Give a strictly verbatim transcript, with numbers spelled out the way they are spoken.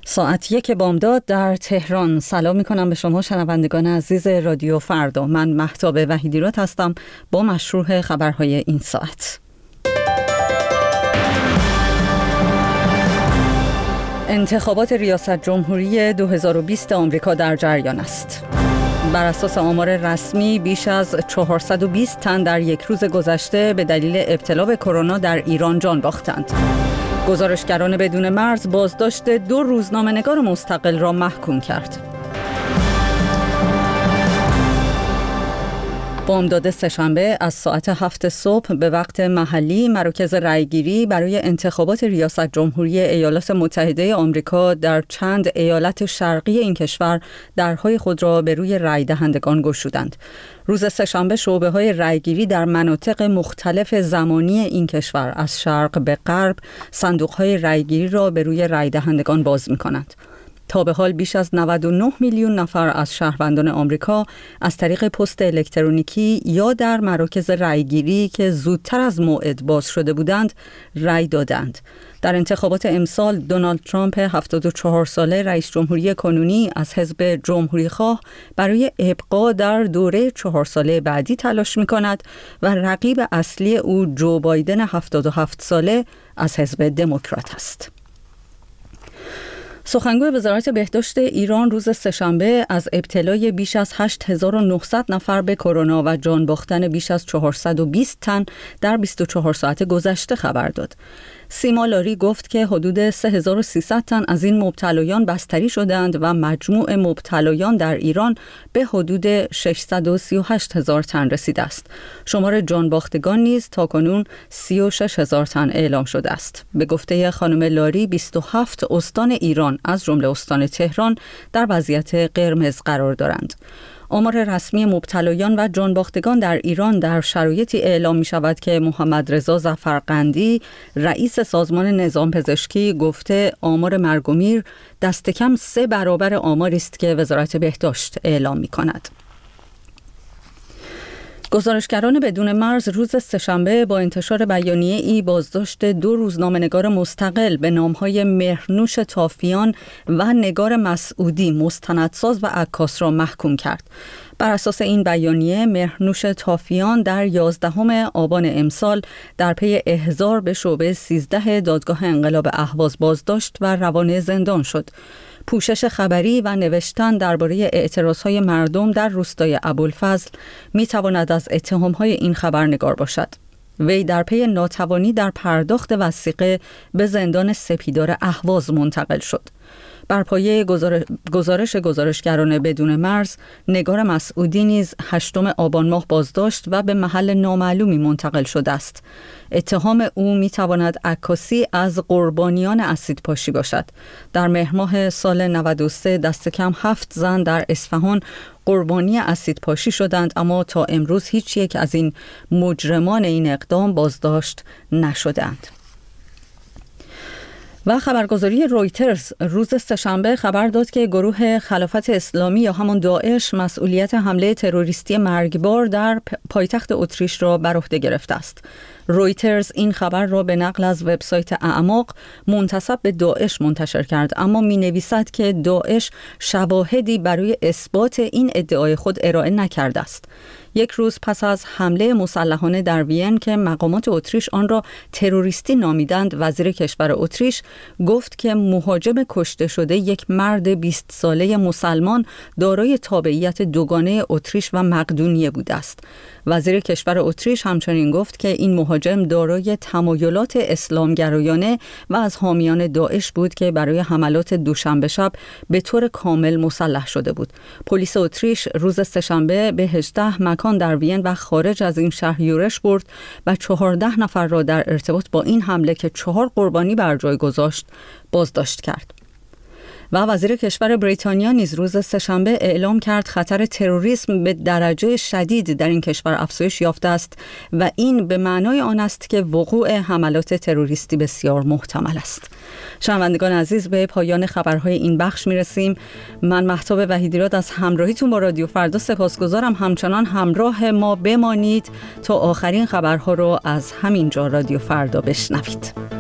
ساعت یک بامداد در تهران. سلام میکنم به شما شنوندگان عزیز رادیو فردا. من مهتاب وحیدیراد هستم با مشروح خبرهای این ساعت. انتخابات ریاست جمهوری دو هزار و بیست آمریکا در جریان است. بر اساس آمار رسمی بیش از چهارصد و بیست تن در یک روز گذشته به دلیل ابتلا به کرونا در ایران جان باختند. گزارشگران بدون مرز بازداشت دو روزنامه‌نگار مستقل را محکوم کرد. بامداد سه‌شنبه از ساعت هفت صبح به وقت محلی مراکز رأیگیری برای انتخابات ریاست جمهوری ایالات متحده آمریکا در چند ایالت شرقی این کشور درهای خود را به روی رأی دهندگان گشودند. روز سه‌شنبه شعبه‌های رأیگیری در مناطق مختلف زمانی این کشور از شرق به غرب صندوق‌های رأیگیری را به روی رأی دهندگان باز می‌کنند. تا به حال بیش از نود و نه میلیون نفر از شهروندان آمریکا از طریق پست الکترونیکی یا در مراکز رأیگیری که زودتر از موعد باز شده بودند رأی دادند. در انتخابات امسال دونالد ترامپ هفتاد و چهار ساله رئیس جمهوری کنونی از حزب جمهوریخواه برای ابقا در دوره چهار ساله بعدی تلاش می‌کند و رقیب اصلی او جو بایدن هفتاد و هفت ساله از حزب دموکرات است. سخنگوی وزارت بهداشت ایران روز سه‌شنبه از ابتلای بیش از هشت هزار و نهصد نفر به کرونا و جان باختن بیش از چهارصد و بیست تن در بیست و چهار ساعت گذشته خبر داد. سیما لاری گفت که حدود سه هزار و سیصد تن از این مبتلایان بستری شدند و مجموع مبتلایان در ایران به حدود ششصد و سی و هشت هزار تن رسیده است. شمار جان باختگان نیز تاکنون سی و شش هزار تن اعلام شده است. به گفته خانم لاری بیست و هفت استان ایران از جمله استان تهران در وضعیت قرمز قرار دارند. آمار رسمی مبتلایان و جانباختگان در ایران در شرایطی اعلام می شود که محمد رضا ظفرقندی رئیس سازمان نظام پزشکی گفته آمار مرگ و میر دست کم سه برابر آماری است که وزارت بهداشت اعلام می کند. گزارشگران بدون مرز روز سه‌شنبه با انتشار بیانیه‌ای بازداشت دو روزنامه‌نگار مستقل به نام‌های مهرنوش تافیان و نگار مسعودی مستندساز و عکاس را محکوم کرد. بر اساس این بیانیه مهرنوش تافیان در یازدهم آبان امسال در پی احضار به شعبه سیزده دادگاه انقلاب اهواز بازداشت و روانه زندان شد. پوشش خبری و نوشتن درباره اعتراضهای مردم در روستای ابوالفضل میتواند از اتهامهای این خبرنگار باشد. وی در پی ناتوانی در پرداخت وثیقه به زندان سپیدار اهواز منتقل شد. بر پایه گزارش گزارشگران بدون مرز، نگار مسعودی نیز هشتم آبان ماه بازداشت و به محل نامعلومی منتقل شده است. اتهام او میتواند عکاسی از قربانیان اسیدپاشی باشد. در مهر ماه سال نود و سه دست کم هفت زن در اصفهان قربانی اسیدپاشی شدند، اما تا امروز هیچ یک از این مجرمان این اقدام بازداشت نشدند. و خبرگزاری رویترز روز سه‌شنبه خبر داد که گروه خلافت اسلامی یا همان داعش مسئولیت حمله تروریستی مرگبار در پایتخت اتریش را بر عهده گرفته است. رویترز این خبر را به نقل از وبسایت اعماق منتسب به داعش منتشر کرد، اما می نویسد که داعش شواهدی برای اثبات این ادعای خود ارائه نکرده است. یک روز پس از حمله مسلحانه در وین که مقامات اتریش آن را تروریستی نامیدند، وزیر کشور اتریش گفت که مهاجم کشته شده یک مرد بیست ساله مسلمان دارای تابعیت دوگانه اتریش و مقدونیه بوده است. وزیر کشور اتریش همچنین گفت که این مهاجم دارای تمایلات اسلامگرایانه و از حامیان داعش بود که برای حملات دوشنبه شب به طور کامل مسلح شده بود. پلیس اتریش روز سه‌شنبه به هجده مکان در وین و خارج از این شهر یورش برد و چهارده نفر را در ارتباط با این حمله که چهار قربانی بر جای گذاشت بازداشت کرد. و وزیر کشور بریتانیا نیز روز سه‌شنبه اعلام کرد خطر تروریسم به درجه شدید در این کشور افزایش یافته است و این به معنای آن است که وقوع حملات تروریستی بسیار محتمل است. شنوندگان عزیز، به پایان خبرهای این بخش میرسیم. من مهتاب وحیدیراد از همراهیتون با رادیو فردا سپاسگزارم. همچنان همراه ما بمانید تا آخرین خبرها رو از همینجا رادیو فردا بشنوید.